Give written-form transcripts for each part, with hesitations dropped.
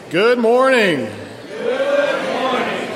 Good morning. Good morning.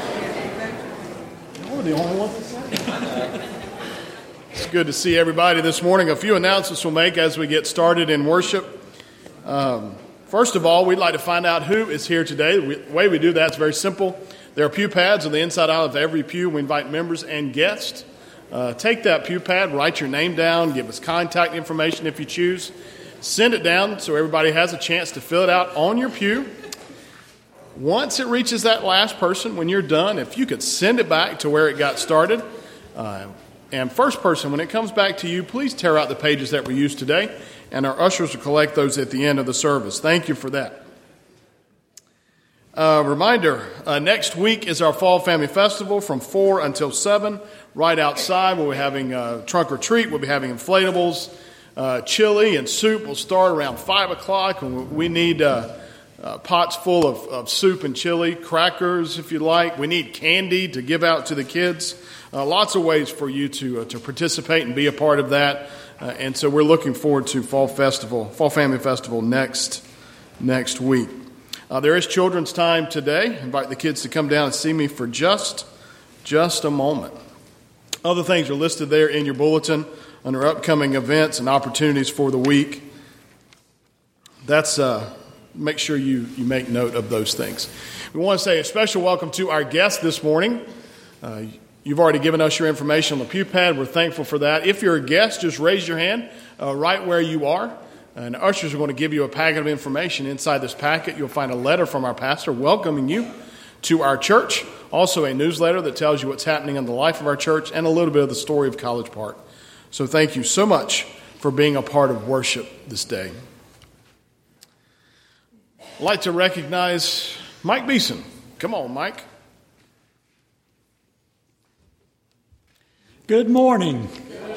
You're the only one that said. It's good to see everybody this morning. A few announcements we'll make as we get started in worship. First of all, we'd like to find out who is here today. The way we do that is very simple. There are pew pads on the inside aisle of every pew. We invite members and guests. Take that pew pad, write your name down, give us contact information if you choose. Send it down so everybody has a chance to fill it out on your pew. Once it reaches that last person, when you're done, if you could send it back to where it got started. And first person, when it comes back to you, please tear out the pages that we used today, and our ushers will collect those at the end of the service. Thank you for that. Reminder, next week is our Fall Family Festival from 4 until 7. Right outside, we'll be having trunk or treat. We'll be having inflatables. Chili and soup will start around 5 o'clock. And we need pots full of soup and chili, crackers if you like. We need candy to give out to the kids. Lots of ways for you to participate and be a part of that. And so we're looking forward to Fall Family Festival next week. There is children's time today. Invite the kids to come down and see me for just a moment. Other things are listed there in your bulletin under upcoming events and opportunities for the week. That's make sure you make note of those things. We want to say a special welcome to our guests this morning. You've already given us your information on the pew pad. We're thankful for that. If you're a guest, just raise your hand right where you are. And ushers are going to give you a packet of information. Inside this packet, you'll find a letter from our pastor welcoming you to our church. Also a newsletter that tells you what's happening in the life of our church and a little bit of the story of College Park. So thank you so much for being a part of worship this day. I'd like to recognize Mike Beeson. Come on, Mike. Good morning.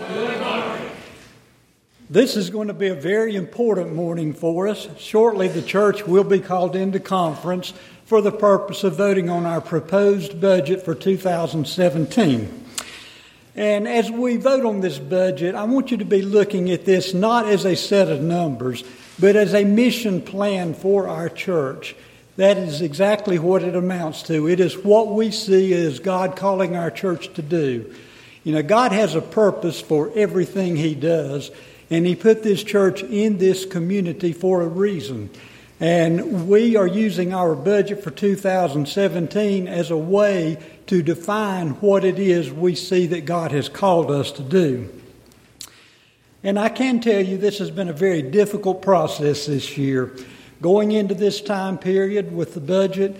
This is going to be a very important morning for us. Shortly, the church will be called into conference for the purpose of voting on our proposed budget for 2017. And as we vote on this budget, I want you to be looking at this not as a set of numbers, but as a mission plan for our church. That is exactly what it amounts to. It is what we see as God calling our church to do. You know, God has a purpose for everything He does, and He put this church in this community for a reason. And we are using our budget for 2017 as a way to define what it is we see that God has called us to do. And I can tell you this has been a very difficult process this year. Going into this time period with the budget,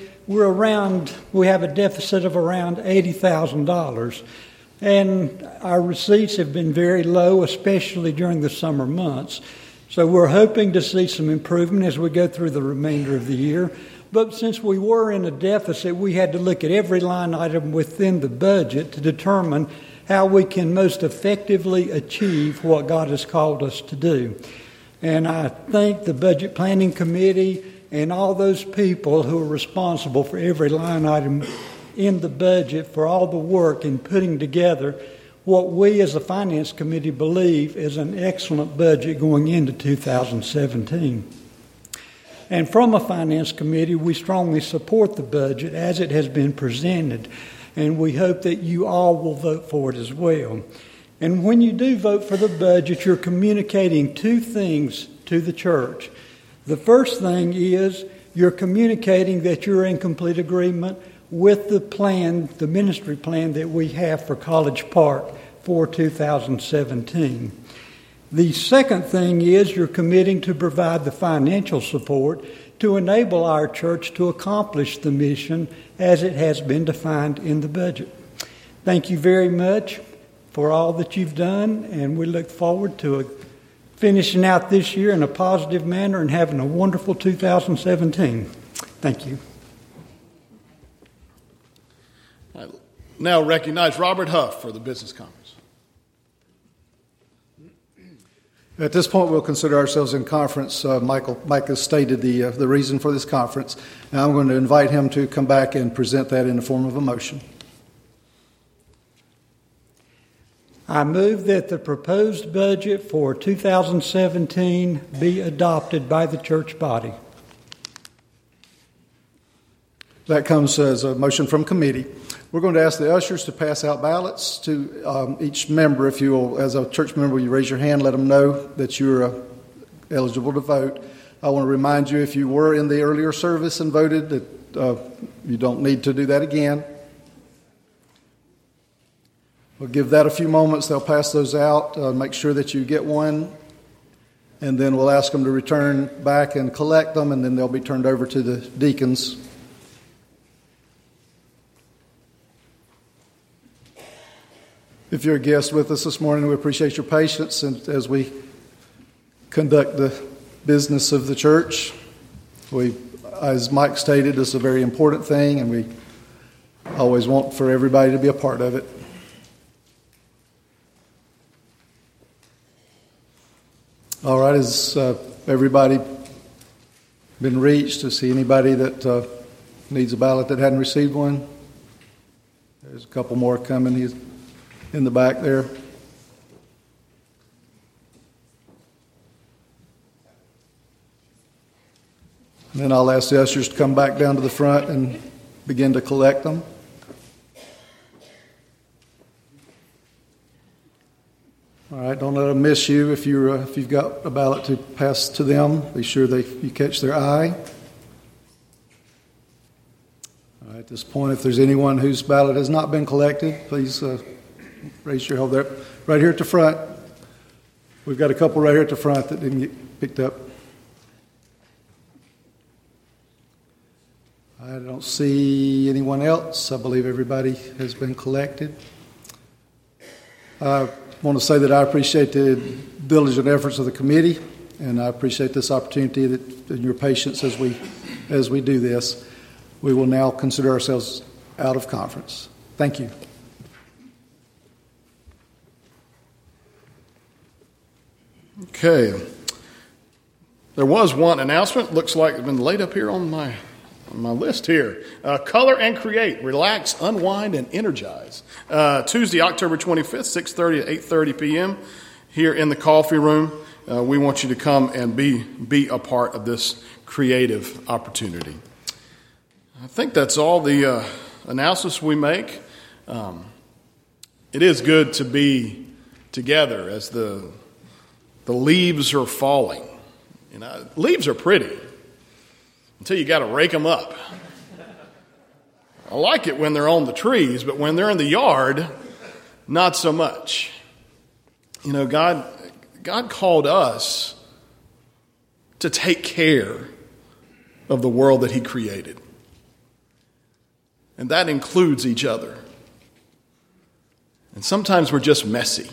we have a deficit of around $80,000. And our receipts have been very low, especially during the summer months. So we're hoping to see some improvement as we go through the remainder of the year. But since we were in a deficit, we had to look at every line item within the budget to determine how we can most effectively achieve what God has called us to do. And I thank the Budget Planning Committee and all those people who are responsible for every line item in the budget for all the work in putting together what we as a Finance Committee believe is an excellent budget going into 2017. And from a Finance Committee, we strongly support the budget as it has been presented, and we hope that you all will vote for it as well. And when you do vote for the budget, you're communicating two things to the church. The first thing is you're communicating that you're in complete agreement with the plan, the ministry plan that we have for College Park for 2017. The second thing is you're committing to provide the financial support to enable our church to accomplish the mission as it has been defined in the budget. Thank you very much for all that you've done, and we look forward to finishing out this year in a positive manner and having a wonderful 2017. Thank you. I now recognize Robert Huff for the business conference. At this point, we'll consider ourselves in conference. Mike has stated the reason for this conference. Now I'm going to invite him to come back and present that in the form of a motion. I move that the proposed budget for 2017 be adopted by the church body. That comes as a motion from committee. We're going to ask the ushers to pass out ballots to each member. If you will, as a church member, you raise your hand, let them know that you're eligible to vote. I want to remind you, if you were in the earlier service and voted, that you don't need to do that again. We'll give that a few moments. They'll pass those out. Make sure that you get one. And then we'll ask them to return back and collect them, and then they'll be turned over to the deacons. If you're a guest with us this morning, we appreciate your patience and as we conduct the business of the church. As Mike stated, this is a very important thing, and we always want for everybody to be a part of it. All right, has everybody been reached? To see anybody that needs a ballot that hadn't received one? There's a couple more coming. He's in the back there. And then I'll ask the ushers to come back down to the front and begin to collect them. All right, don't let them miss you. If you've got a ballot to pass to them, be sure you catch their eye. All right, at this point, if there's anyone whose ballot has not been collected, please raise your hand there. Right here at the front. We've got a couple right here at the front that didn't get picked up. I don't see anyone else. I believe everybody has been collected. I want to say that I appreciate the diligent efforts of the committee, and I appreciate this opportunity and your patience as we do this. We will now consider ourselves out of conference. Thank you. Okay. There was one announcement. Looks like it's been laid up here on my list here. Color and Create, Relax, Unwind, and Energize. Tuesday, October 25th, 6:30 to 8:30 p.m. here in the coffee room. We want you to come and be a part of this creative opportunity. I think that's all the announcements we make. It is good to be together as the leaves are falling. You know, leaves are pretty until you got to rake them up. I like it when they're on the trees, but when they're in the yard, not so much. You know, God called us to take care of the world that He created. And that includes each other. And sometimes we're just messy.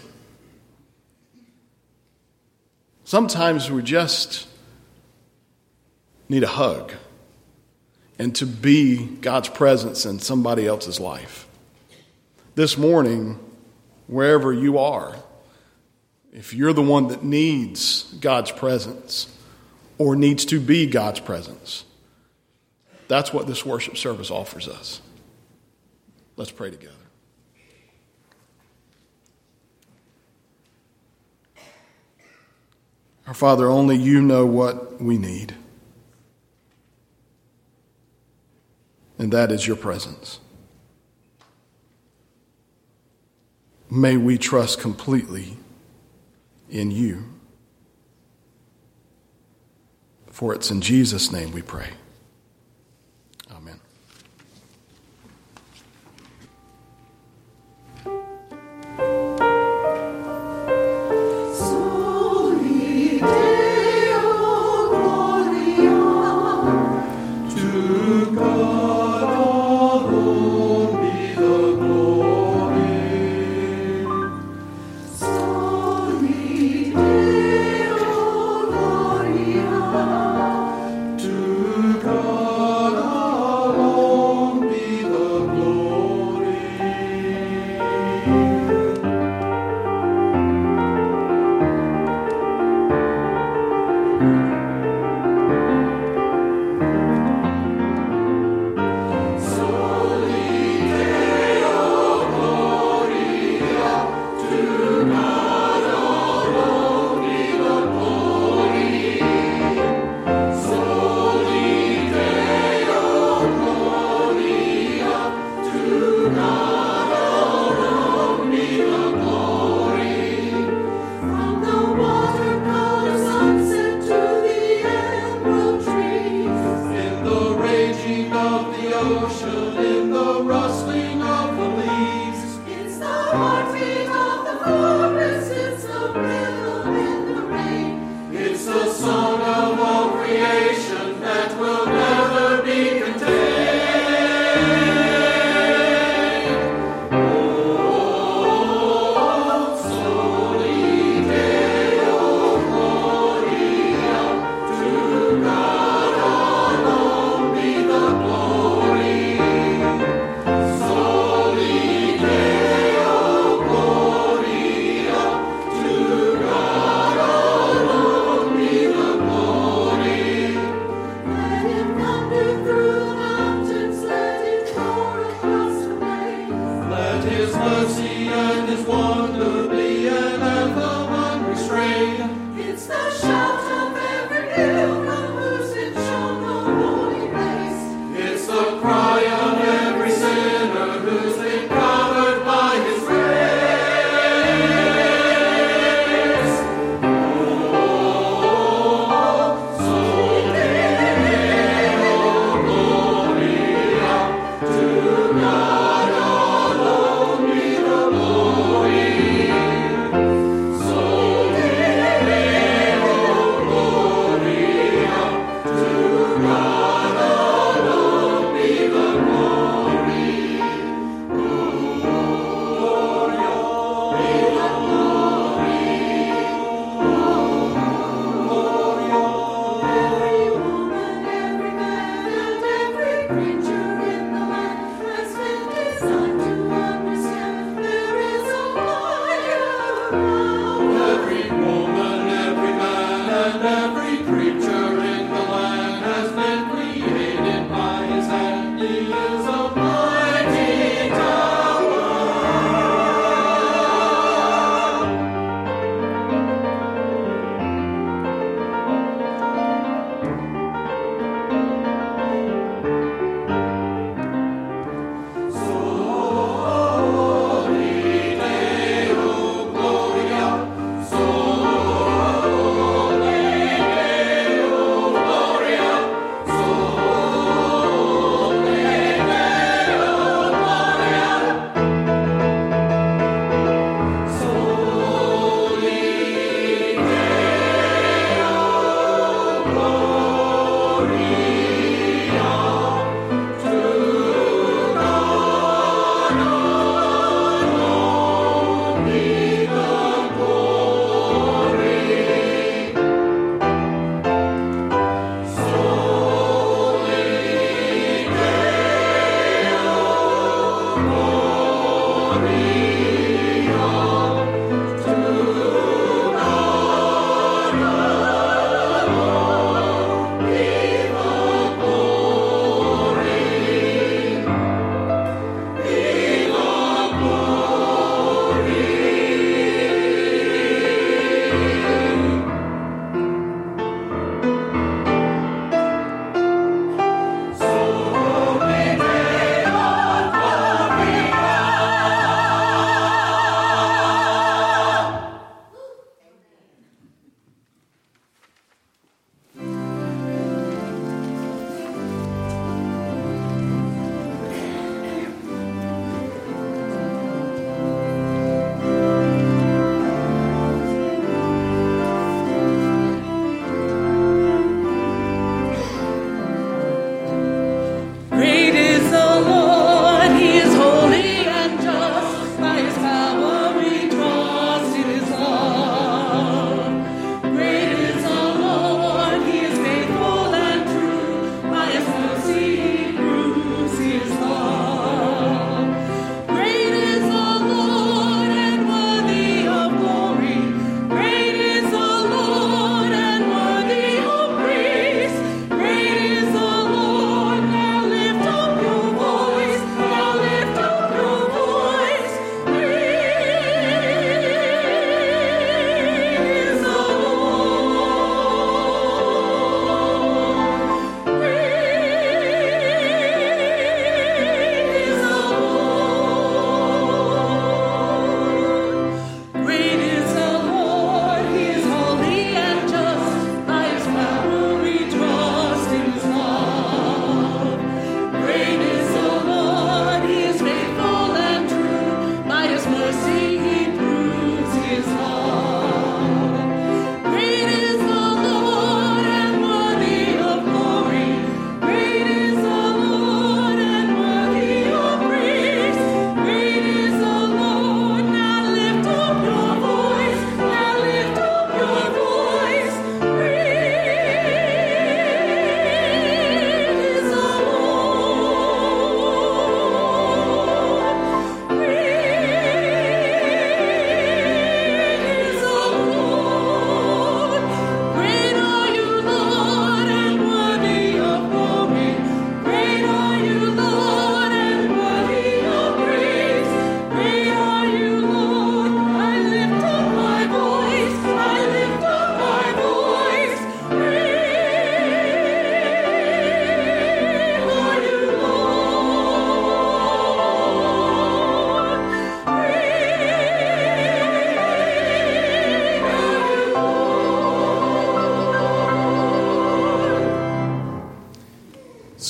Sometimes we just need a hug and to be God's presence in somebody else's life. This morning, wherever you are, if you're the one that needs God's presence or needs to be God's presence, that's what this worship service offers us. Let's pray together. Our Father, only you know what we need. And that is your presence. May we trust completely in you. For it's in Jesus' name we pray. Amen. To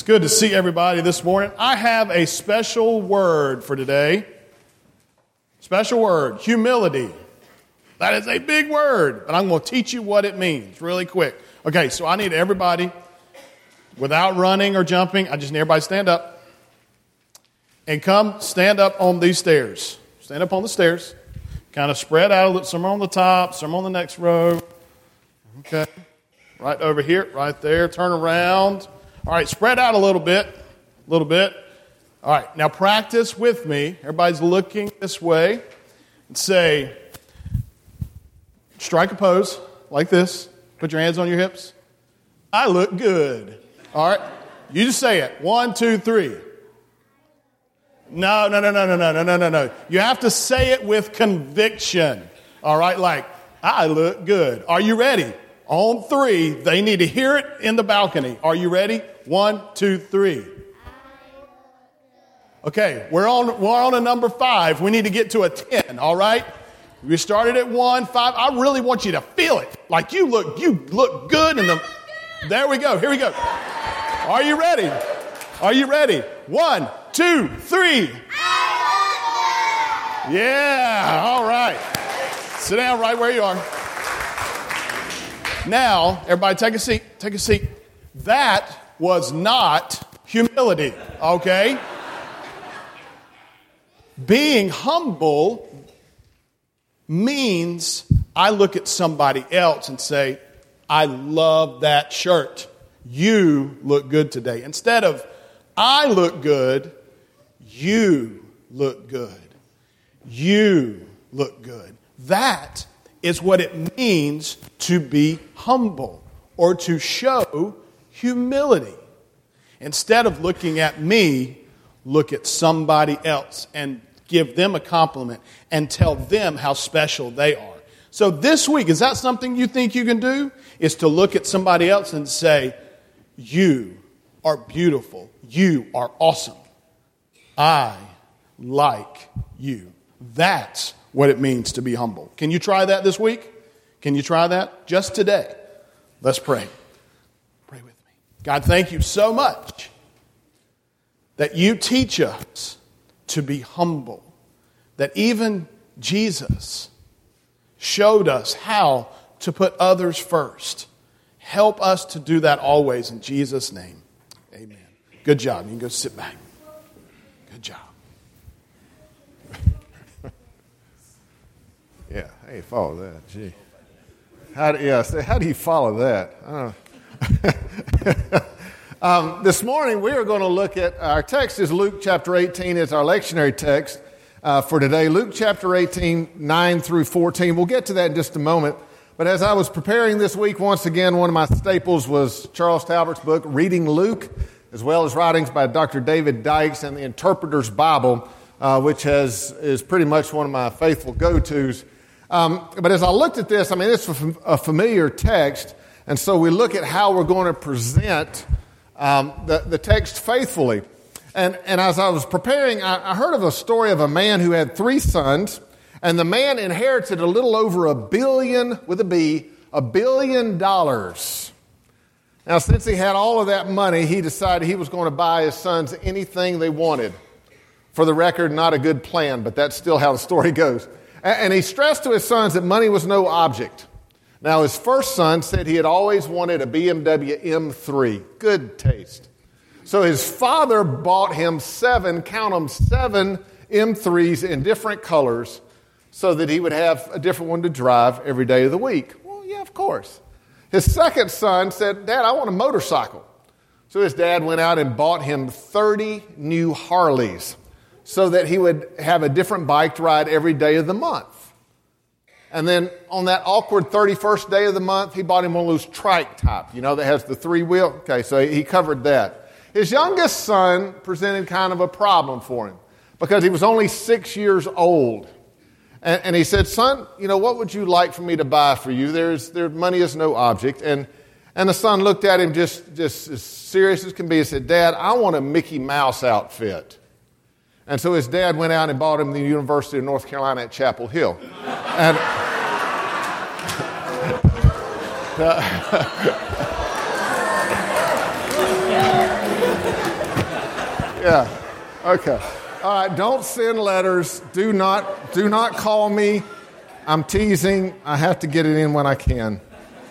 good to see everybody this morning. I have a special word for today. Special word, humility. That is a big word, but I'm going to teach you what it means really quick. Okay, so I need everybody, without running or jumping, I just need everybody to stand up. And come stand up on these stairs. Stand up on the stairs. Kind of spread out. Some are on the top, some on the next row. Okay. Right over here, right there. Turn around. All right, spread out a little bit. All right, now practice with me. Everybody's looking this way. And say, strike a pose like this. Put your hands on your hips. I look good. All right, you just say it. 1, 2, 3. No. You have to say it with conviction. All right, like, I look good. Are you ready? On 3, they need to hear it in the balcony. Are you ready? 1, 2, 3. Okay, we're on a number 5. We need to get to a 10, all right? We started at 1, 5. I really want you to feel it. Like you look good there we go. Here we go. Are you ready? 1, 2, 3. Yeah, all right. Sit down right where you are. Now, everybody take a seat. That was not humility, okay? Being humble means I look at somebody else and say, I love that shirt. You look good today. Instead of, I look good, you look good. You look good. That is what it means to be humble or to show humility. Instead of looking at me, look at somebody else and give them a compliment and tell them how special they are. So this week, is that something you think you can do? Is to look at somebody else and say, you are beautiful. You are awesome. I like you. That's what it means to be humble. Can you try that this week? Can you try that? Just today. Let's pray. Pray with me. God, thank you so much that you teach us to be humble. That even Jesus showed us how to put others first. Help us to do that always in Jesus' name. Amen. Good job. You can go sit back. Good job. Yeah, hey, follow that. Gee, how do you follow that? This morning we are going to look at our text is Luke chapter 18. It's our lectionary text for today. Luke chapter 18, 9 through 14. We'll get to that in just a moment. But as I was preparing this week, once again, one of my staples was Charles Talbert's book, Reading Luke, as well as writings by Dr. David Dykes and the Interpreter's Bible, which is pretty much one of my faithful go-tos. But as I looked at this, it's a familiar text, and so we look at how we're going to present the text faithfully. And as I was preparing, I heard of a story of a man who had 3 sons, and the man inherited a little over $1 billion, with a B, $1 billion. Now, since he had all of that money, he decided he was going to buy his sons anything they wanted. For the record, not a good plan, but that's still how the story goes. And he stressed to his sons that money was no object. Now, his first son said he had always wanted a BMW M3. Good taste. So his father bought him 7 M3s in different colors so that he would have a different one to drive every day of the week. Well, yeah, of course. His second son said, Dad, I want a motorcycle. So his dad went out and bought him 30 new Harleys so that he would have a different bike to ride every day of the month. And then on that awkward 31st day of the month, he bought him one of those trike type, that has the 3-wheel. Okay, so he covered that. His youngest son presented kind of a problem for him because he was only 6 years old. And he said, son, what would you like for me to buy for you? Money is no object. And the son looked at him just as serious as can be and said, Dad, I want a Mickey Mouse outfit. And so his dad went out and bought him the University of North Carolina at Chapel Hill. And Yeah. Okay. All right. Don't send letters. Do not call me. I'm teasing. I have to get it in when I can.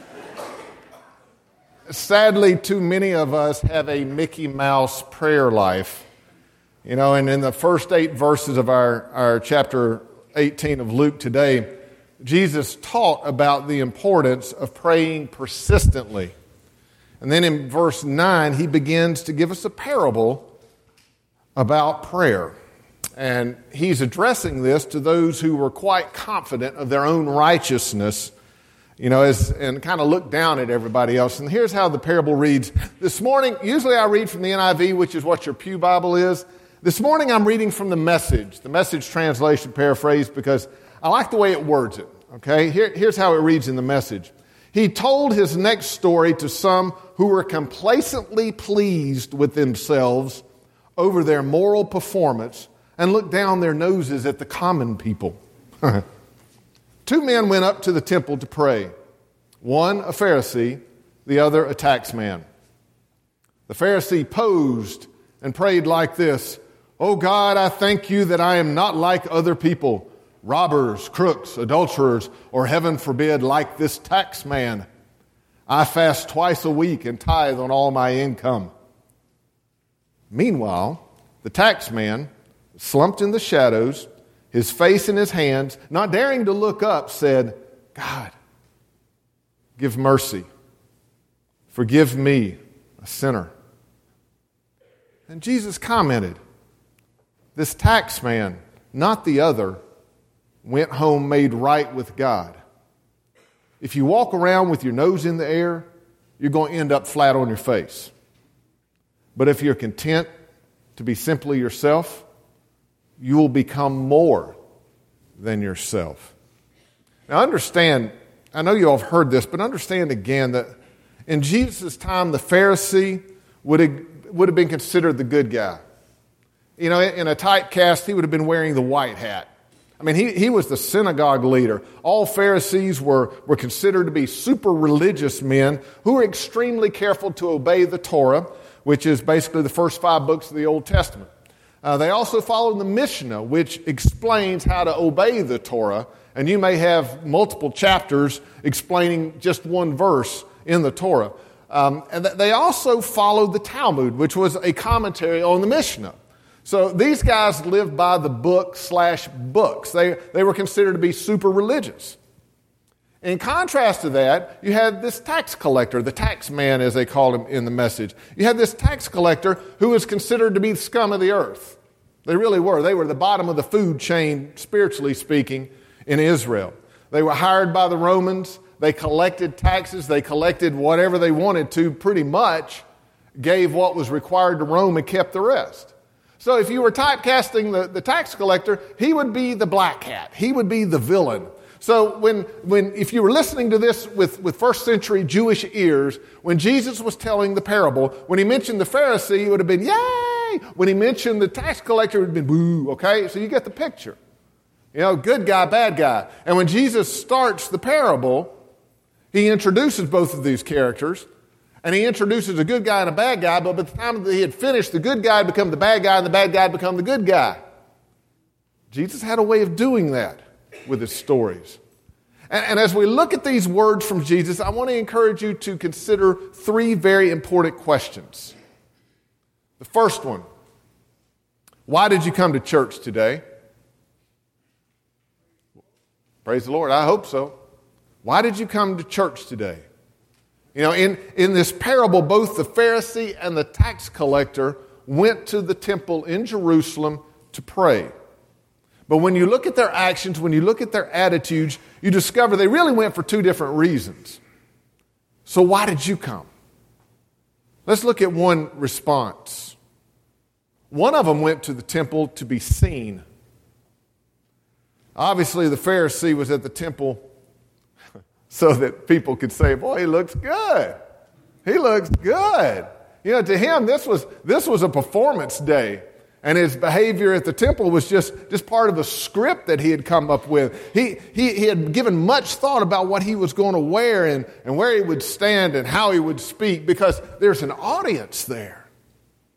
Sadly, too many of us have a Mickey Mouse prayer life. You know, and in the first 8 verses of our chapter 18 of Luke today, Jesus taught about the importance of praying persistently. And then in verse 9, he begins to give us a parable about prayer. And he's addressing this to those who were quite confident of their own righteousness, you know, and kind of look down at everybody else. And here's how the parable reads. This morning, usually I read from the NIV, which is what your pew Bible is. This morning I'm reading from the Message translation paraphrase, because I like the way it words it. Okay, here's how it reads in the Message. He told his next story to some who were complacently pleased with themselves over their moral performance and looked down their noses at the common people. 2 men went up to the temple to pray. One a Pharisee, the other a tax man. The Pharisee posed and prayed like this: "Oh God, I thank you that I am not like other people, robbers, crooks, adulterers, or heaven forbid, like this tax man. I fast twice a week and tithe on all my income." Meanwhile, the tax man, slumped in the shadows, his face in his hands, not daring to look up, said, "God, give mercy. Forgive me, a sinner." And Jesus commented, "This tax man, not the other, went home made right with God. If you walk around with your nose in the air, you're going to end up flat on your face. But if you're content to be simply yourself, you will become more than yourself." Now understand, I know you all have heard this, but understand again that in Jesus' time, the Pharisee would have been considered the good guy. You know, in a typecast, he would have been wearing the white hat. I mean, he was the synagogue leader. All Pharisees were considered to be super religious men who were extremely careful to obey the Torah, which is basically the first 5 books of the Old Testament. They also followed the Mishnah, which explains how to obey the Torah. And you may have multiple chapters explaining just one verse in the Torah. And they also followed the Talmud, which was a commentary on the Mishnah. So these guys lived by the book/books. They were considered to be super religious. In contrast to that, you had this tax collector, the tax man as they called him in the Message. You had this tax collector who was considered to be the scum of the earth. They really were. They were the bottom of the food chain, spiritually speaking, in Israel. They were hired by the Romans. They collected taxes. They collected whatever they wanted to, pretty much, gave what was required to Rome and kept the rest. So if you were typecasting the tax collector, he would be the black hat. He would be the villain. So if you were listening to this with first century Jewish ears, when Jesus was telling the parable, when he mentioned the Pharisee, it would have been, yay! When he mentioned the tax collector, it would have been, boo, okay? So you get the picture. You know, good guy, bad guy. And when Jesus starts the parable, he introduces both of these characters, and he introduces a good guy and a bad guy, but by the time that he had finished, the good guy had become the bad guy, and the bad guy had become the good guy. Jesus had a way of doing that with his stories. And as we look at these words from Jesus, I want to encourage you to consider 3 very important questions. The first one, why did you come to church today? Praise the Lord, I hope so. Why did you come to church today? You know, in this parable, both the Pharisee and the tax collector went to the temple in Jerusalem to pray. But when you look at their actions, when you look at their attitudes, you discover they really went for 2 different reasons. So why did you come? Let's look at one response. One of them went to the temple to be seen. Obviously, the Pharisee was at the temple so that people could say, boy, he looks good. He looks good. You know, to him, this was a performance day. And his behavior at the temple was just part of the script that he had come up with. He had given much thought about what he was going to wear and where he would stand and how he would speak, because there's an audience there.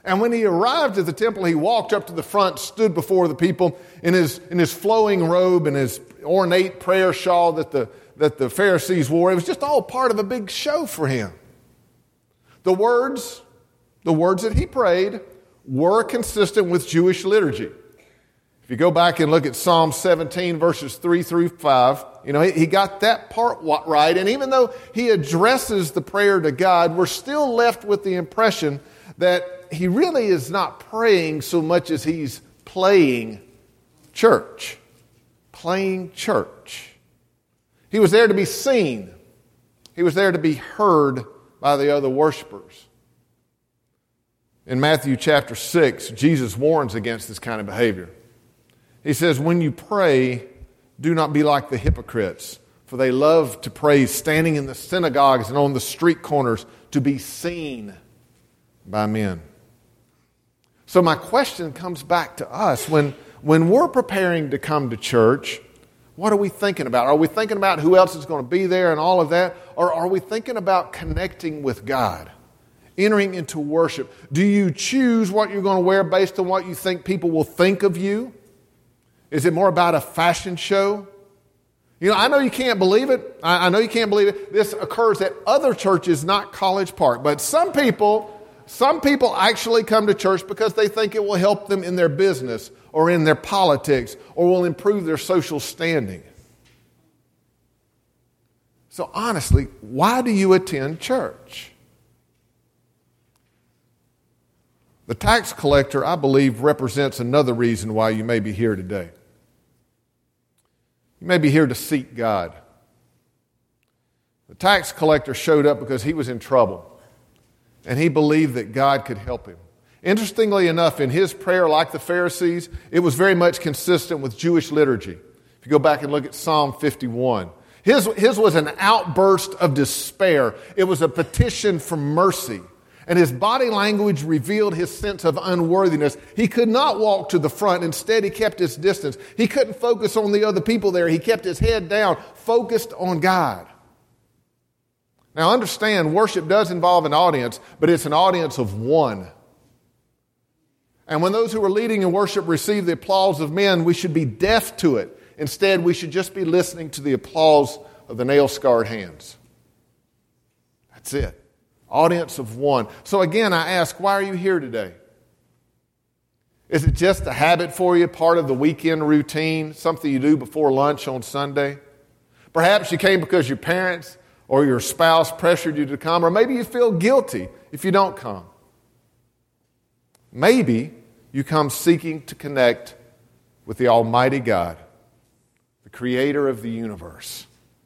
And when he arrived at the temple, he walked up to the front, stood before the people in his flowing robe and his ornate prayer shawl that the Pharisees wore. It was just all part of a big show for him. The words that he prayed were consistent with Jewish liturgy. If you go back and look at Psalm 17, verses 3 through 5, he got that part right. And even though he addresses the prayer to God, we're still left with the impression that he really is not praying so much as he's playing church. Playing church. He was there to be seen. He was there to be heard by the other worshipers. In Matthew chapter 6, Jesus warns against this kind of behavior. He says, when you pray, do not be like the hypocrites, for they love to pray standing in the synagogues and on the street corners to be seen by men. So my question comes back to us. When we're preparing to come to church, what are we thinking about? Are we thinking about who else is going to be there and all of that? Or are we thinking about connecting with God, entering into worship? Do you choose what you're going to wear based on what you think people will think of you? Is it more about a fashion show? I know you can't believe it. I know you can't believe it. This occurs at other churches, not College Park. But some people actually come to church because they think it will help them in their business or in their politics or will improve their social standing. So honestly, why do you attend church? The tax collector, I believe, represents another reason why you may be here today. You may be here to seek God. The tax collector showed up because he was in trouble, and he believed that God could help him. Interestingly enough, in his prayer, like the Pharisees, it was very much consistent with Jewish liturgy. If you go back and look at Psalm 51, his was an outburst of despair. It was a petition for mercy. And his body language revealed his sense of unworthiness. He could not walk to the front. Instead, he kept his distance. He couldn't focus on the other people there. He kept his head down, focused on God. Now understand, worship does involve an audience, but it's an audience of one. And when those who are leading in worship receive the applause of men, we should be deaf to it. Instead, we should just be listening to the applause of the nail-scarred hands. That's it. Audience of one. So again, I ask, why are you here today? Is it just a habit for you, part of the weekend routine, something you do before lunch on Sunday? Perhaps you came because your parents or your spouse pressured you to come, or maybe you feel guilty if you don't come. Maybe you come seeking to connect with the Almighty God, the Creator of the universe.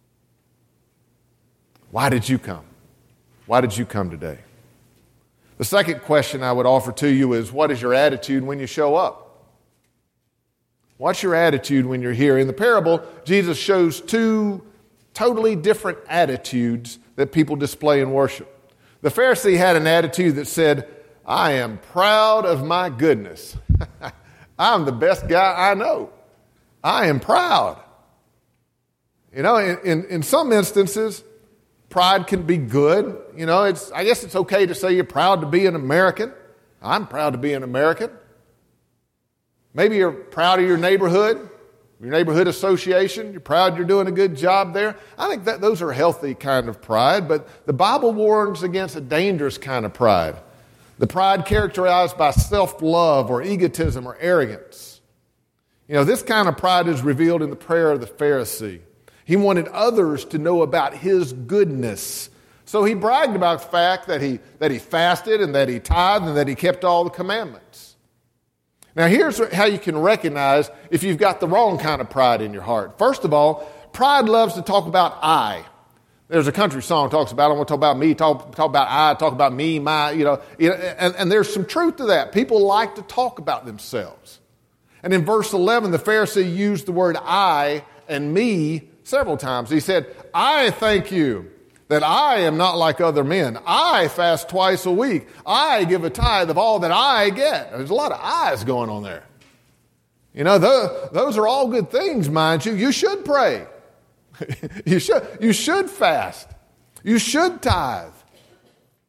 Why did you come? Why did you come today? The second question I would offer to you is, what is your attitude when you show up? What's your attitude when you're here? In the parable, Jesus shows two totally different attitudes that people display in worship. The Pharisee had an attitude that said, I am proud of my goodness. I'm the best guy I know. I am proud. In some instances, pride can be good. I guess it's okay to say you're proud to be an American. I'm proud to be an American. Maybe you're proud of your neighborhood association. You're proud you're doing a good job there. I think that those are healthy kind of pride, but the Bible warns against a dangerous kind of pride. The pride characterized by self-love or egotism or arrogance. This kind of pride is revealed in the prayer of the Pharisee. He wanted others to know about his goodness. So he bragged about the fact that he fasted and that he tithed and that he kept all the commandments. Now here's how you can recognize if you've got the wrong kind of pride in your heart. First of all, pride loves to talk about I. There's a country song that talks about, I want to talk about me, talk about I, talk about me, my, and there's some truth to that. People like to talk about themselves. And in verse 11, the Pharisee used the word I and me several times. He said, I thank you that I am not like other men. I fast twice a week. I give a tithe of all that I get. There's a lot of I's going on there. Those are all good things, mind you. You should pray. You should fast. You should tithe.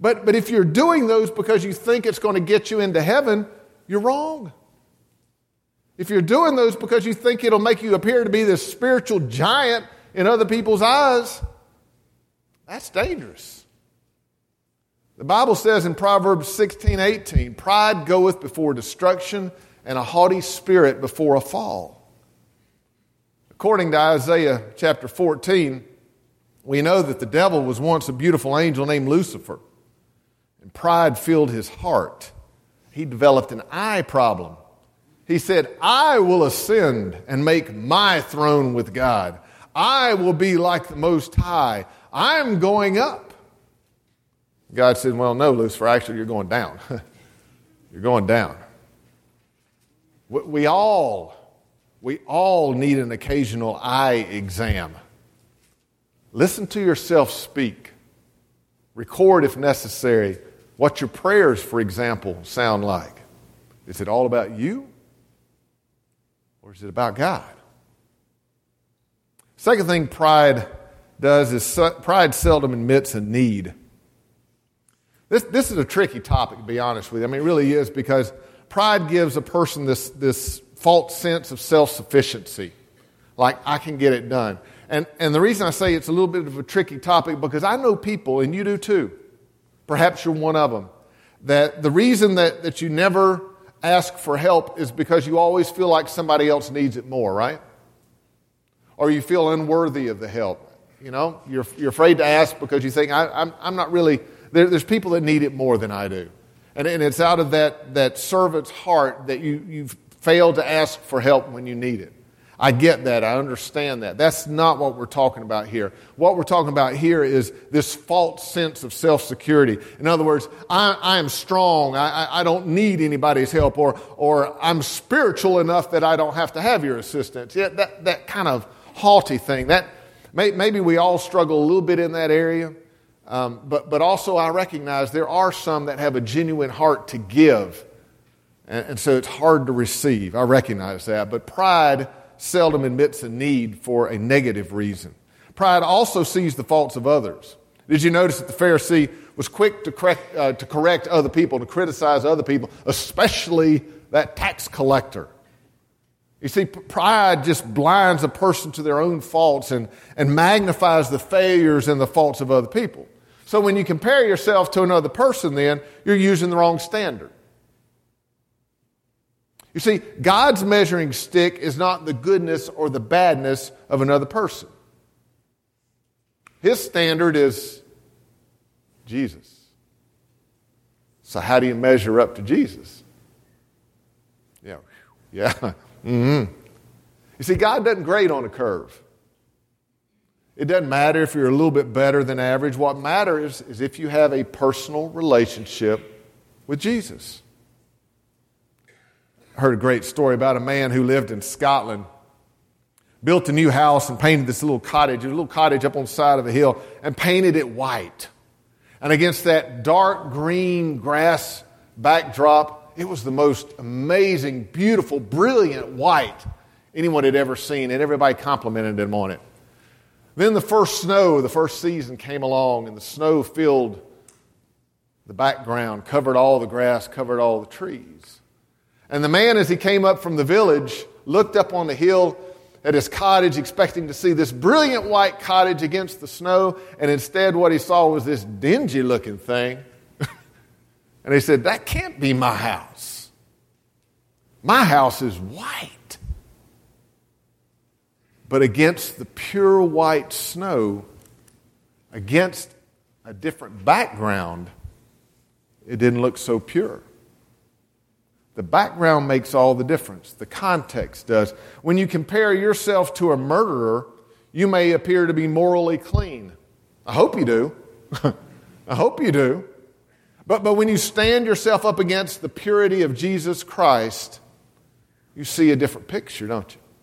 But if you're doing those because you think it's going to get you into heaven, you're wrong. If you're doing those because you think it'll make you appear to be this spiritual giant in other people's eyes, that's dangerous. The Bible says in Proverbs 16:18, pride goeth before destruction, and a haughty spirit before a fall. According to Isaiah chapter 14, we know that the devil was once a beautiful angel named Lucifer, and pride filled his heart. He developed an eye problem. He said, I will ascend and make my throne with God. I will be like the Most High. I'm going up. God said, well, no, Lucifer, actually you're going down. You're going down. We all need an occasional eye exam. Listen to yourself speak. Record, if necessary, what your prayers, for example, sound like. Is it all about you? Or is it about God? Second thing pride does is pride seldom admits a need. This is a tricky topic, to be honest with you. I mean, it really is, because pride gives a person this false sense of self-sufficiency. Like, I can get it done. And the reason I say it's a little bit of a tricky topic, because I know people, and you do too, perhaps you're one of them, that the reason that you never ask for help is because you always feel like somebody else needs it more, right? Or you feel unworthy of the help. You know, you're afraid to ask because you think, I'm not really, there's people that need it more than I do. And it's out of that servant's heart that you've failed to ask for help when you need it. I get that. I understand that. That's not what we're talking about here. What we're talking about here is this false sense of self-security. In other words, I am strong. I don't need anybody's help, or I'm spiritual enough that I don't have to have your assistance. Yeah, that kind of haughty thing. That maybe we all struggle a little bit in that area. But also I recognize there are some that have a genuine heart to give. And so it's hard to receive. I recognize that. But pride seldom admits a need for a negative reason. Pride also sees the faults of others. Did you notice that the Pharisee was quick to correct other people, to criticize other people, especially that tax collector? You see, pride just blinds a person to their own faults and magnifies the failures and the faults of other people. So when you compare yourself to another person, then you're using the wrong standard. You see, God's measuring stick is not the goodness or the badness of another person. His standard is Jesus. So how do you measure up to Jesus? Yeah. Mm-hmm. You see, God doesn't grade on a curve. It doesn't matter if you're a little bit better than average. What matters is if you have a personal relationship with Jesus. I heard a great story about a man who lived in Scotland, built a new house and painted this little cottage up on the side of a hill, and painted it white. And against that dark green grass backdrop, it was the most amazing, beautiful, brilliant white anyone had ever seen, and everybody complimented him on it. Then the first season came along, and the snow filled the background, covered all the grass, covered all the trees. And the man, as he came up from the village, looked up on the hill at his cottage, expecting to see this brilliant white cottage against the snow, and instead what he saw was this dingy-looking thing. And he said, that can't be my house. My house is white. But against the pure white snow, against a different background, it didn't look so pure. The background makes all the difference. The context does. When you compare yourself to a murderer, you may appear to be morally clean. I hope you do. I hope you do. But when you stand yourself up against the purity of Jesus Christ, you see a different picture, don't you?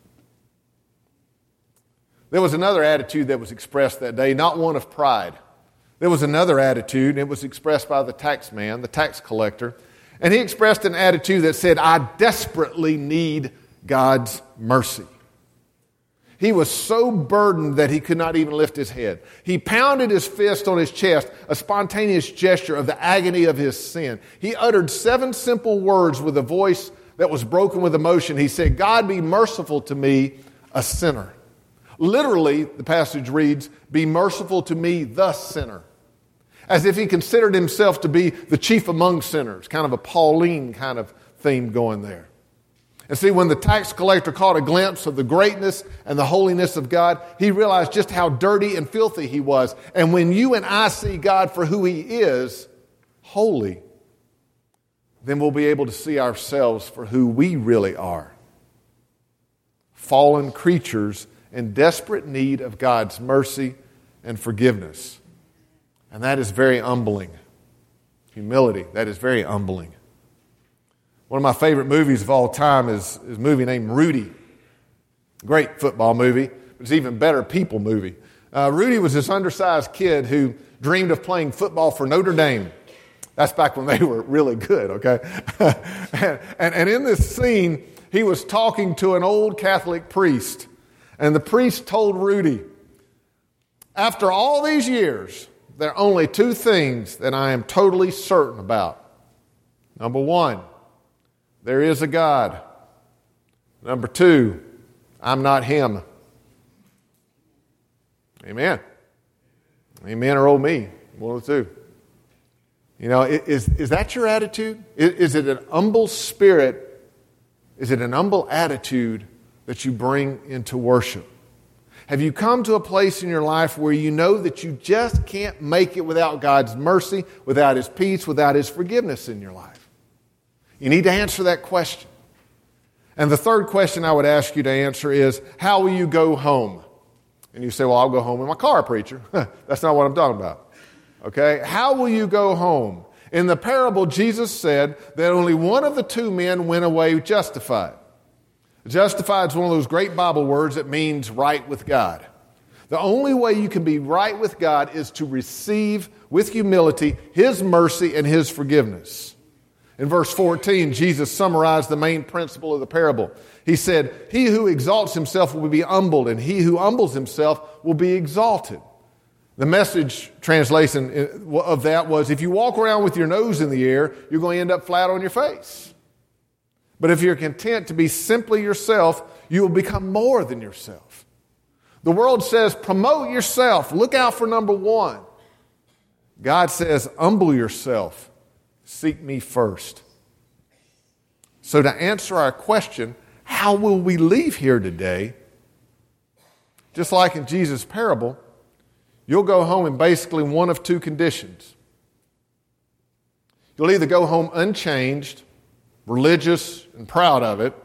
There was another attitude that was expressed that day, not one of pride. There was another attitude, and it was expressed by the tax man, the tax collector. And he expressed an attitude that said, I desperately need God's mercy. He was so burdened that he could not even lift his head. He pounded his fist on his chest, a spontaneous gesture of the agony of his sin. He uttered 7 simple words with a voice that was broken with emotion. He said, "God, be merciful to me, a sinner." Literally, the passage reads, "Be merciful to me, the sinner." As if he considered himself to be the chief among sinners, kind of a Pauline kind of theme going there. And see, when the tax collector caught a glimpse of the greatness and the holiness of God, he realized just how dirty and filthy he was. And when you and I see God for who he is, holy, then we'll be able to see ourselves for who we really are. Fallen creatures in desperate need of God's mercy and forgiveness. And that is very humbling. Humility, that is very humbling. One of my favorite movies of all time is a movie named Rudy. Great football movie, but it's even better people movie. Rudy was this undersized kid who dreamed of playing football for Notre Dame. That's back when they were really good, okay? and in this scene, he was talking to an old Catholic priest. And the priest told Rudy, "After all these years, there are only 2 things that I am totally certain about. Number 1, there is a God. Number 2, I'm not him." Amen. Amen or oh me, one of the two. You know, is that your attitude? Is it an humble spirit? Is it an humble attitude that you bring into worship? Have you come to a place in your life where you know that you just can't make it without God's mercy, without his peace, without his forgiveness in your life? You need to answer that question. And the third question I would ask you to answer is, how will you go home? And you say, "Well, I'll go home in my car, preacher." That's not what I'm talking about. Okay? How will you go home? In the parable, Jesus said that only one of the 2 men went away justified. Justified is one of those great Bible words that means right with God. The only way you can be right with God is to receive with humility his mercy and his forgiveness. In verse 14, Jesus summarized the main principle of the parable. He said, "He who exalts himself will be humbled, and he who humbles himself will be exalted." The Message translation of that was, if you walk around with your nose in the air, you're going to end up flat on your face. But if you're content to be simply yourself, you will become more than yourself. The world says, promote yourself. Look out for number 1. God says, humble yourself. Seek me first. So to answer our question, how will we leave here today? Just like in Jesus' parable, you'll go home in basically one of 2 conditions. You'll either go home unchanged, religious and proud of it,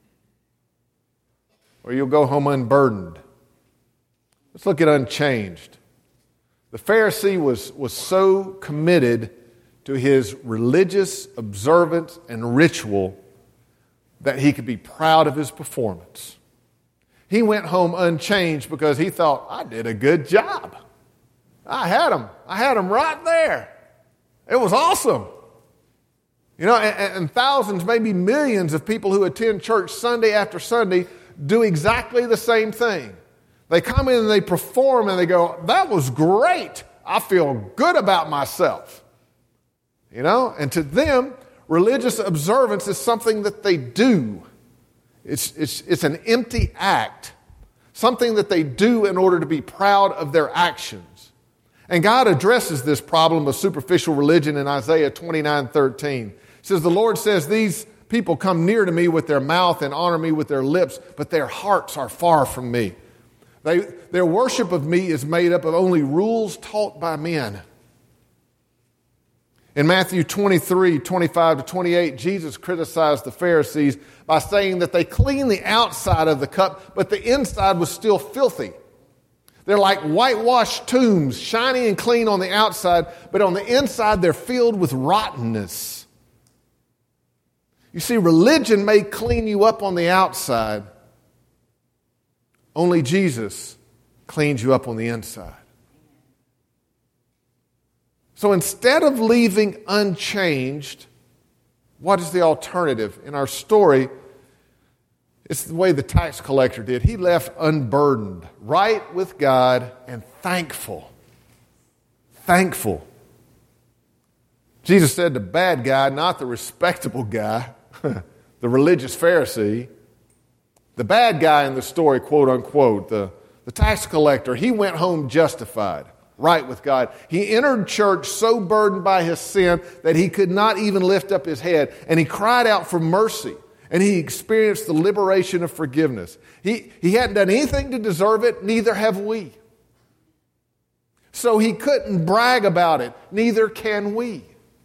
or you'll go home unburdened. Let's look at unchanged. The Pharisee was so committed to his religious observance and ritual that he could be proud of his performance. He went home unchanged because he thought, I did a good job. I had him right there. It was awesome. You know, and thousands, maybe millions of people who attend church Sunday after Sunday do exactly the same thing. They come in and they perform and they go, that was great. I feel good about myself. You know, and to them, religious observance is something that they do. It's an empty act, something that they do in order to be proud of their actions. And God addresses this problem of superficial religion in Isaiah 29:13. It says, the Lord says, these people come near to me with their mouth and honor me with their lips, but their hearts are far from me. Their worship of me is made up of only rules taught by men. In Matthew 23:25-28, Jesus criticized the Pharisees by saying that they cleaned the outside of the cup, but the inside was still filthy. They're like whitewashed tombs, shiny and clean on the outside, but on the inside they're filled with rottenness. You see, religion may clean you up on the outside. Only Jesus cleans you up on the inside. So instead of leaving unchanged, what is the alternative? In our story, It's the way the tax collector did. He left unburdened, right with God, and thankful. Thankful. Jesus said the bad guy, not the respectable guy, the religious Pharisee. The bad guy in the story, quote unquote, the tax collector, he went home justified, right with God. He entered church so burdened by his sin that he could not even lift up his head, and he cried out for mercy, and he experienced the liberation of forgiveness. He hadn't done anything to deserve it, neither have we. So he couldn't brag about it, neither can we.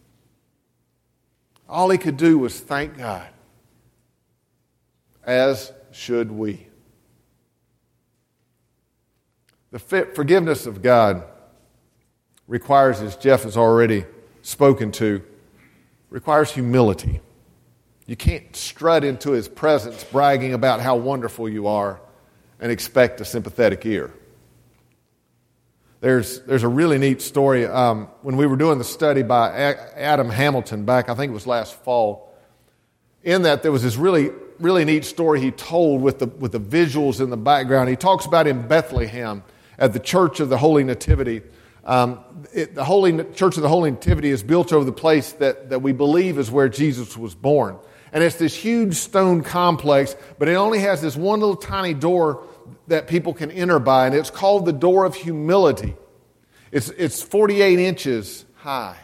All he could do was thank God, as should we. The forgiveness of God requires, as Jeff has already spoken to, requires humility. You can't strut into His presence bragging about how wonderful you are and expect a sympathetic ear. There's a really neat story. When we were doing the study by Adam Hamilton back, I think it was last fall, in that there was this really neat story he told with the visuals in the background. He talks about in Bethlehem at the Church of the Holy Nativity. The Church of the Holy Nativity is built over the place that we believe is where Jesus was born. And it's this huge stone complex, but it only has this one little tiny door that people can enter by, and it's called the Door of Humility. It's 48 inches high.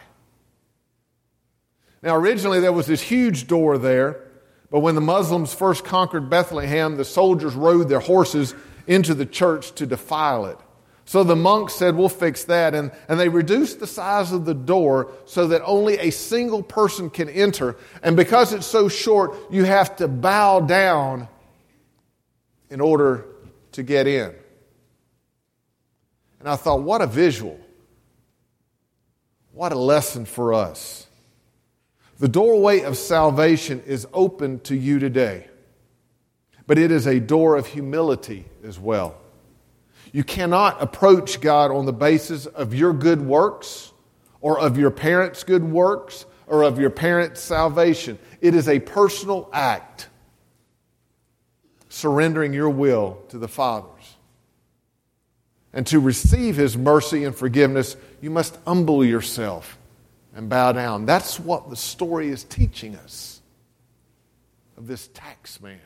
Now, originally there was this huge door there, but when the Muslims first conquered Bethlehem, the soldiers rode their horses into the church to defile it. So the monks said, we'll fix that, and they reduced the size of the door so that only a single person can enter. And because it's so short, you have to bow down in order to get in. And I thought, what a visual. What a lesson for us. The doorway of salvation is open to you today, but it is a door of humility as well. You cannot approach God on the basis of your good works or of your parents' good works or of your parents' salvation. It is a personal act, surrendering your will to the Father's. And to receive His mercy and forgiveness, you must humble yourself and bow down. That's what the story is teaching us of this tax man.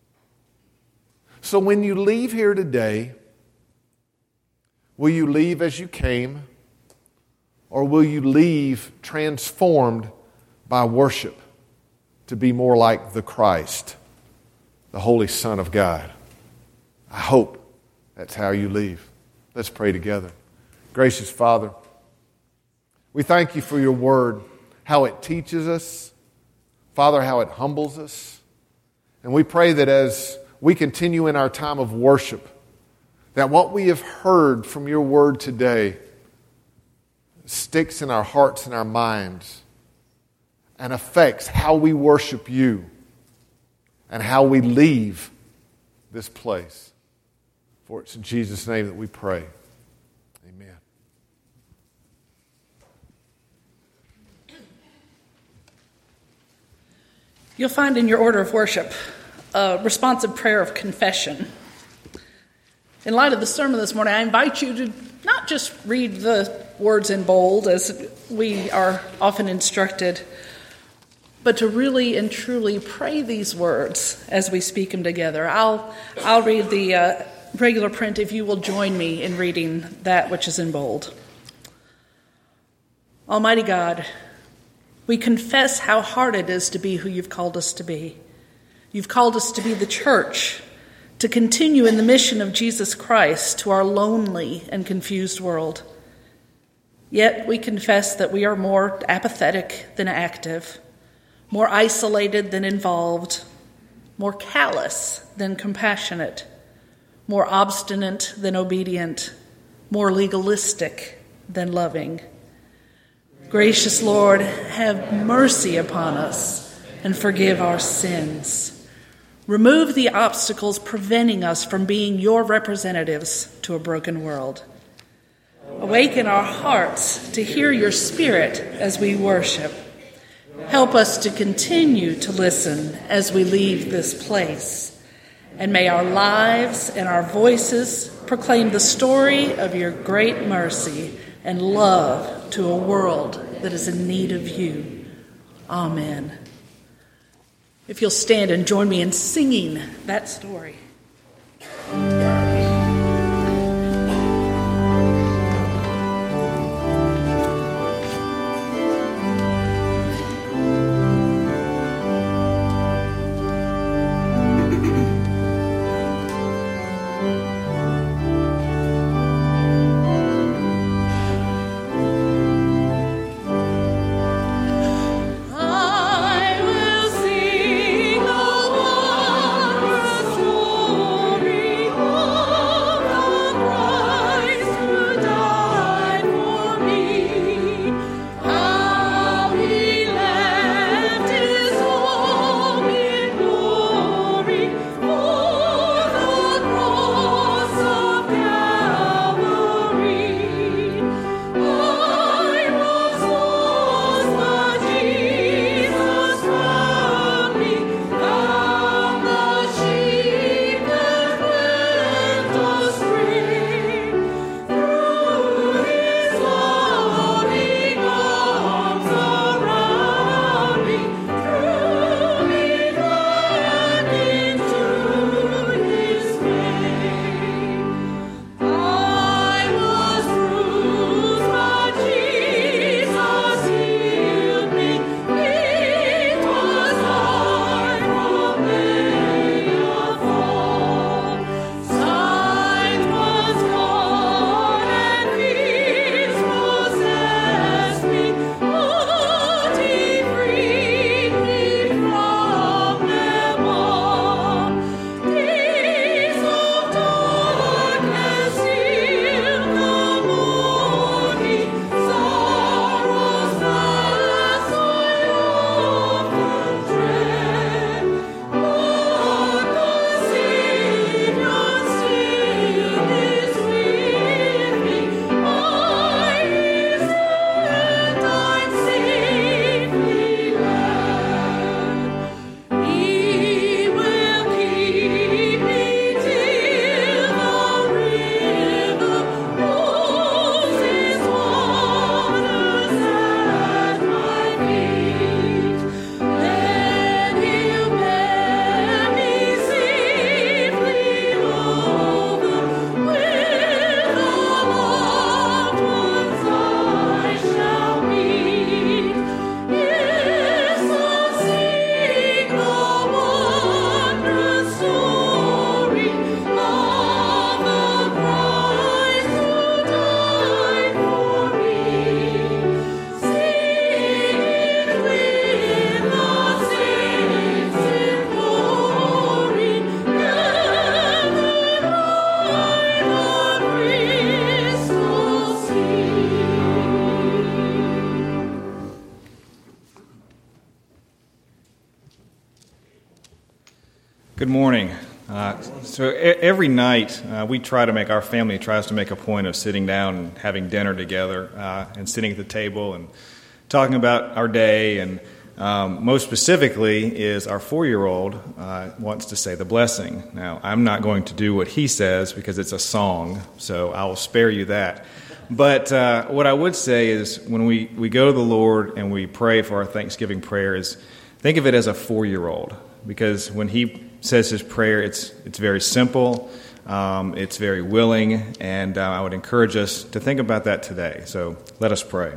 So when you leave here today, will you leave as you came, or will you leave transformed by worship to be more like the Christ, the Holy Son of God? I hope that's how you leave. Let's pray together. Gracious Father, we thank You for Your word, how it teaches us, Father, how it humbles us. And we pray that as we continue in our time of worship, that what we have heard from Your word today sticks in our hearts and our minds and affects how we worship You and how we leave this place. For it's in Jesus' name that we pray. Amen. You'll find in your order of worship a responsive prayer of confession. In light of the sermon this morning, I invite you to not just read the words in bold, as we are often instructed, but to really and truly pray these words as we speak them together. I'll read the regular print if you will join me in reading that which is in bold. Almighty God, we confess how hard it is to be who You've called us to be. You've called us to be the church, to continue in the mission of Jesus Christ to our lonely and confused world. Yet we confess that we are more apathetic than active, more isolated than involved, more callous than compassionate, more obstinate than obedient, more legalistic than loving. Gracious Lord, have mercy upon us and forgive our sins. Remove the obstacles preventing us from being Your representatives to a broken world. Awaken our hearts to hear Your Spirit as we worship. Help us to continue to listen as we leave this place. And may our lives and our voices proclaim the story of your great mercy and love to a world that is in need of you. Amen. If you'll stand and join me in singing that story. Good morning. So every night we try to our family tries to make a point of sitting down and having dinner together and sitting at the table and talking about our day. And most specifically is our 4-year-old wants to say the blessing. Now, I'm not going to do what he says because it's a song, so I will spare you that. But what I would say is when we go to the Lord and we pray for our Thanksgiving prayer is think of it as a 4-year-old, because when he says his prayer, it's very simple, it's very willing, and I would encourage us to think about that today. So let us pray.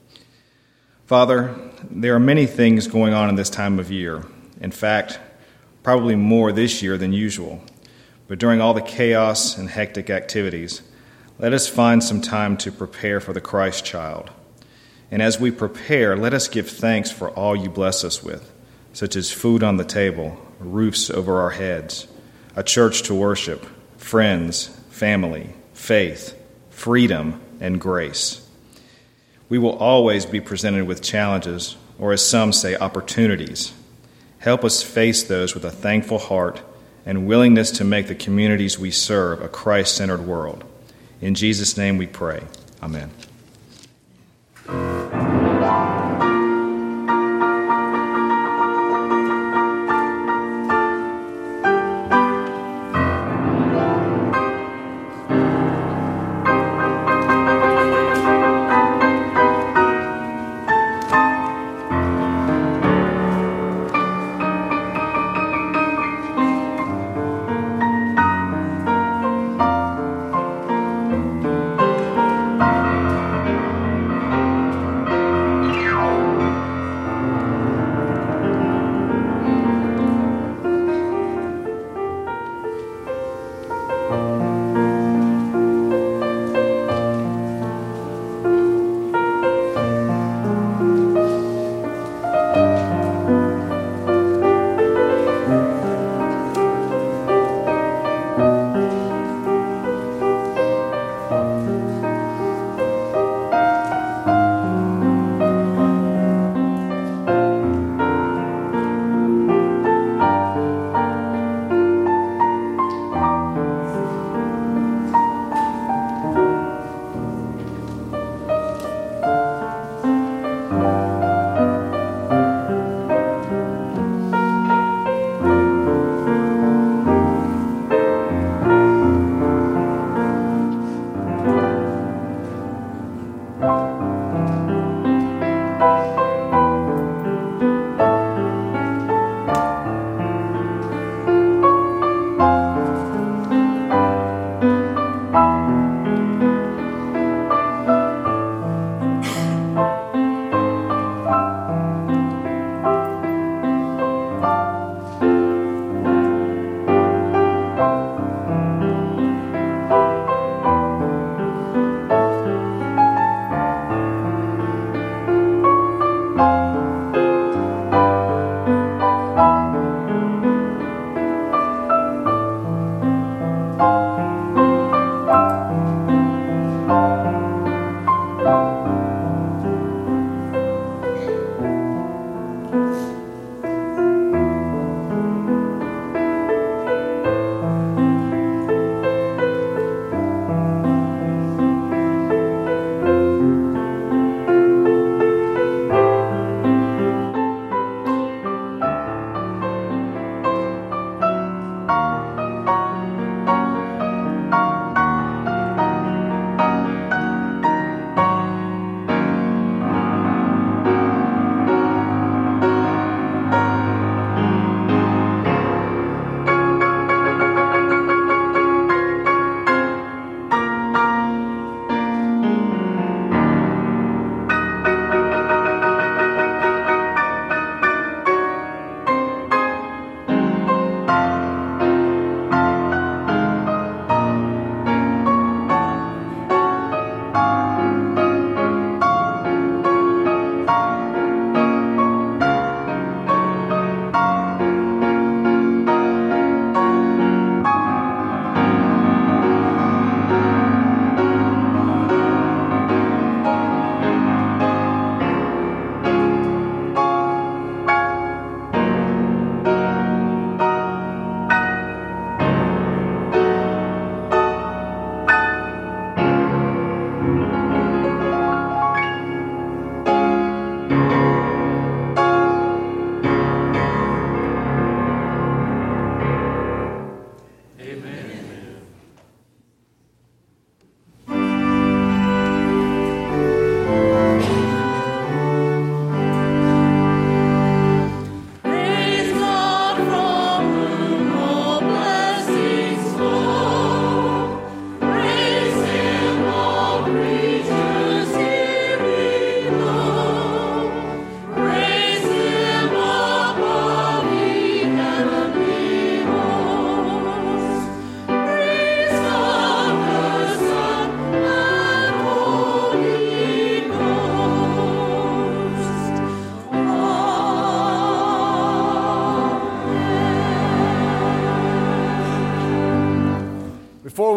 Father, there are many things going on in this time of year. In fact, probably more this year than usual. But during all the chaos and hectic activities, let us find some time to prepare for the Christ child. And as we prepare, let us give thanks for all you bless us with, such as food on the table, roofs over our heads, a church to worship, friends, family, faith, freedom, and grace. We will always be presented with challenges, or as some say, opportunities. Help us face those with a thankful heart and willingness to make the communities we serve a Christ-centered world. In Jesus' name we pray. Amen.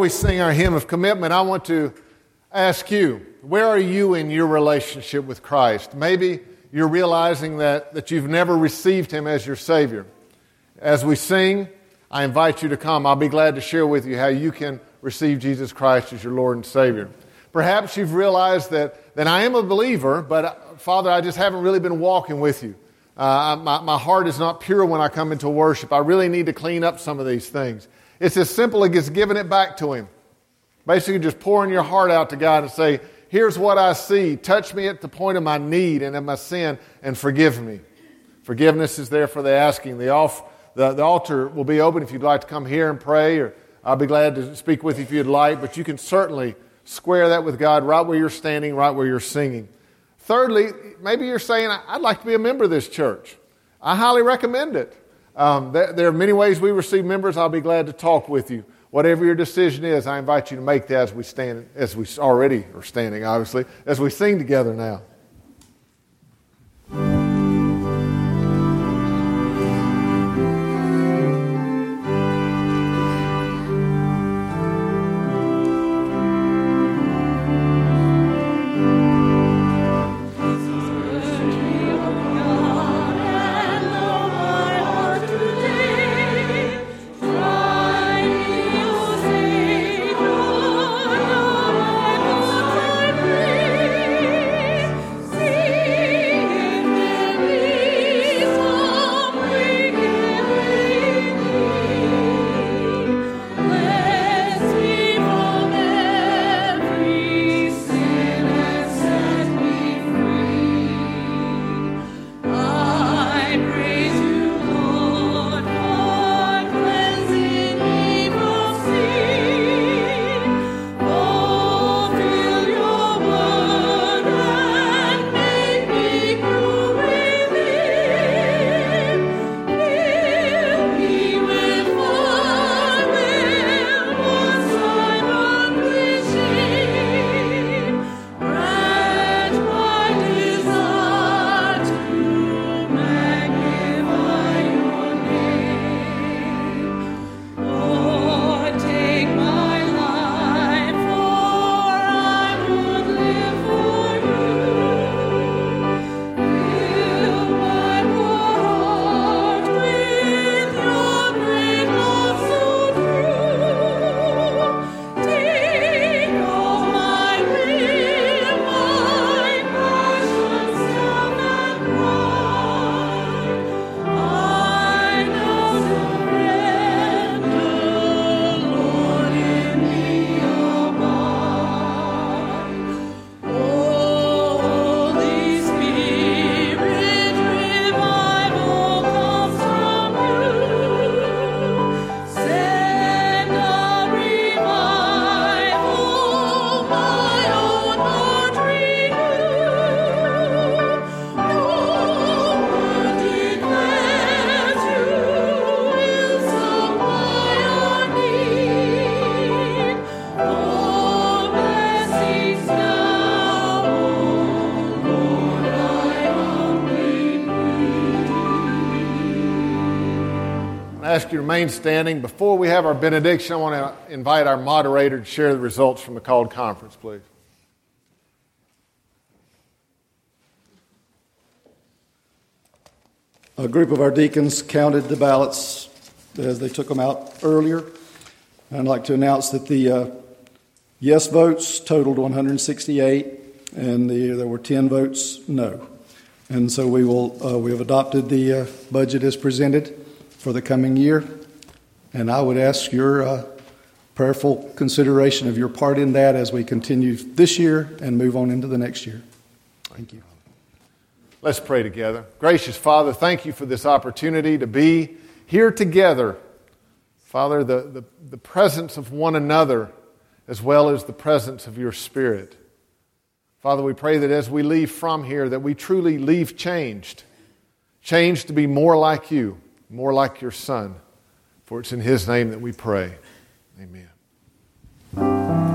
we sing our hymn of commitment, I want to ask you, where are you in your relationship with Christ? Maybe you're realizing that you've never received Him as your Savior. As we sing, I invite you to come. I'll be glad to share with you how you can receive Jesus Christ as your Lord and Savior. Perhaps you've realized that I am a believer, but Father, I just haven't really been walking with you. My heart is not pure when I come into worship. I really need to clean up some of these things. It's as simple as just giving it back to Him. Basically just pouring your heart out to God and say, here's what I see. Touch me at the point of my need and of my sin and forgive me. Forgiveness is there for the asking. The altar will be open if you'd like to come here and pray, or I'll be glad to speak with you if you'd like, but you can certainly square that with God right where you're standing, right where you're singing. Thirdly, maybe you're saying, I'd like to be a member of this church. I highly recommend it. There are many ways we receive members. I'll be glad to talk with you. Whatever your decision is, I invite you to make that as we already are standing, obviously, as we sing together now. Ask you to remain standing. Before we have our benediction, I want to invite our moderator to share the results from the called conference, please. A group of our deacons counted the ballots as they took them out earlier. I'd like to announce that the yes votes totaled 168, and there were 10 votes no. And so we have adopted the budget as presented for the coming year, and I would ask your prayerful consideration of your part in that as we continue this year and move on into the next year. Thank you. Let's pray together. Gracious Father, thank you for this opportunity to be here together. Father, the presence of one another as well as the presence of your Spirit. Father, we pray that as we leave from here, that we truly leave changed to be more like you, more like your Son. For it's in His name that we pray. Amen.